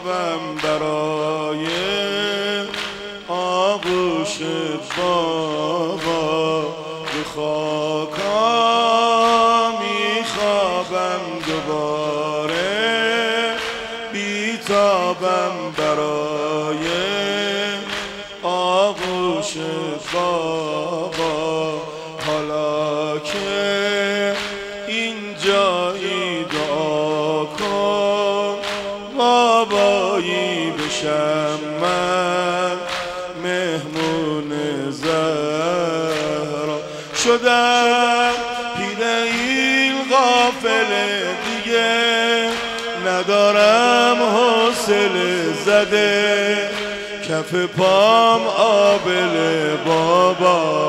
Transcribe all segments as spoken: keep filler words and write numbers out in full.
خوابم برای آغوش بابا، به خاکا میخوابم دوباره، بیتابم برای آغوش بابا. حالا که اینجایی دعا کن بابایی بشم من مهمون زهرا. شدم پیره این غافل دیگه، ندارم حوصله زده کف پام آبله بابا.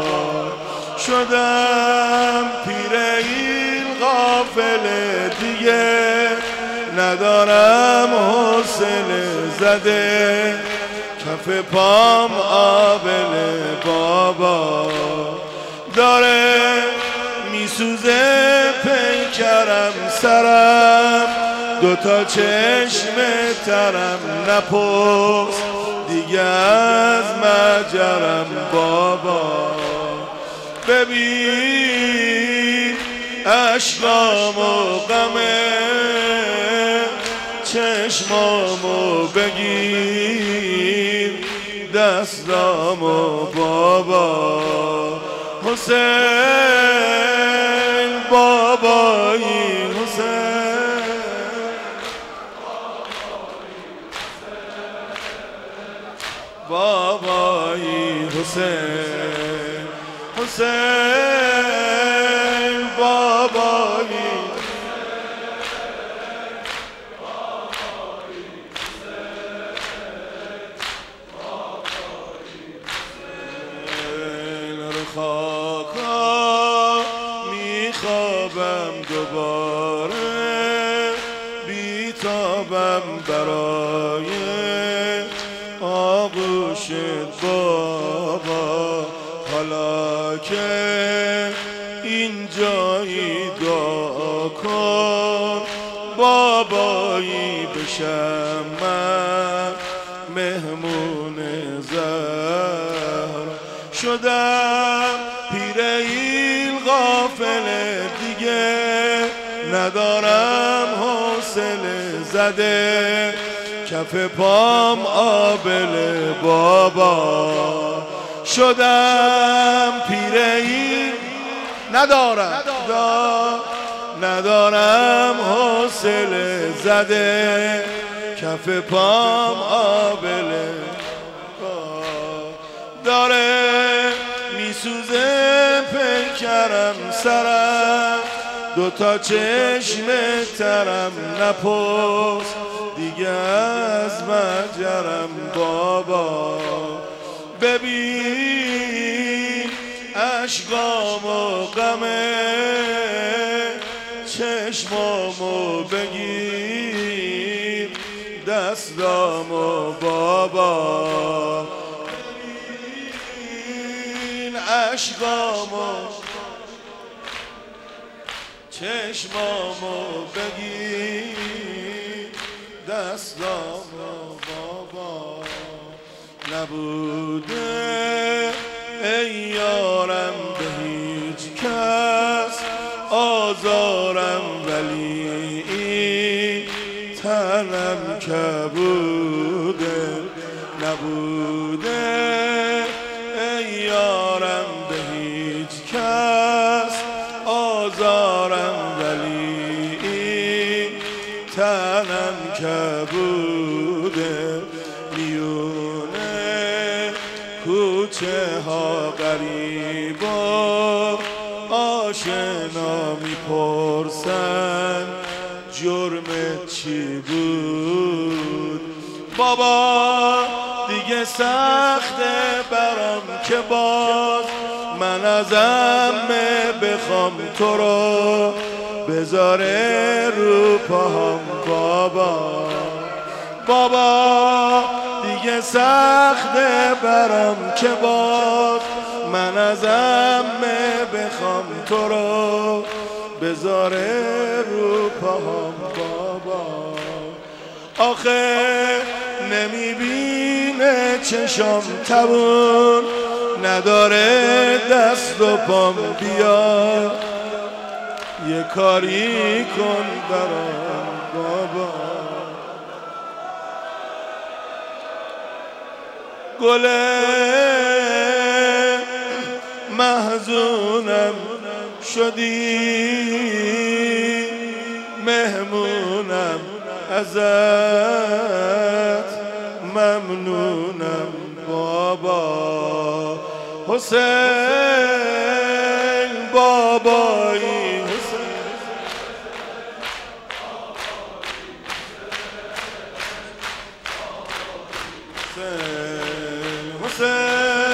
شدم پیره این غافل دیگه، ندارم حوصله زده کف پام آبله بابا. داره میسوزه پیکرم سرم، دوتا چشم ترم، نپرس دیگه از مجرم بابا. ببین اشکامو غمه چشمامو بگیر دستامو بابا. حسین بابایی حسین، بابایی حسین، حسین بابایی. خاکا میخوابم دوباره، بیتابم برای آغوش بابا. حالا که اینجایی دعا کن بابایی بشم من مهمون زهرا. شدم پیره این غافل دیگه، ندارم حوصله زده کف پام آبله بابا. شدم پیره این ندارم ندارم حوصله زده کف پام آبله. داره میسوزه پیکرم سرم، دوتا چشم ترم، نپرس دیگه از مجرم بابا. ببین اشکامو غمه چشمامو بگیر دستامو بابا. اشکامو چشمامو بگیر دستامو بابا. نبوده ای یارم به هیچ کس آزارم، ولی این تنم کبوده. نبوده ای یارم به هیچ کس آزارم، ولی این تنم کبوده. میونه کوچه ها غریبا آشنا میپرسن جرمت چی بود بابا. دیگه سخته برام که باز من از عمه بخوام تو رو بذاره رو پاهم بابا. بابا دیگه سخته برام که باز من از عمه بخوام تو رو بذاره رو پاهم بابا. آخه نمیبینه چشام تبون نداره دست و پام بیا یه کاری کن برام بابا گل محزونم شدی مهمونم ازت ممنونم بابا حسین بابایی حسین حسین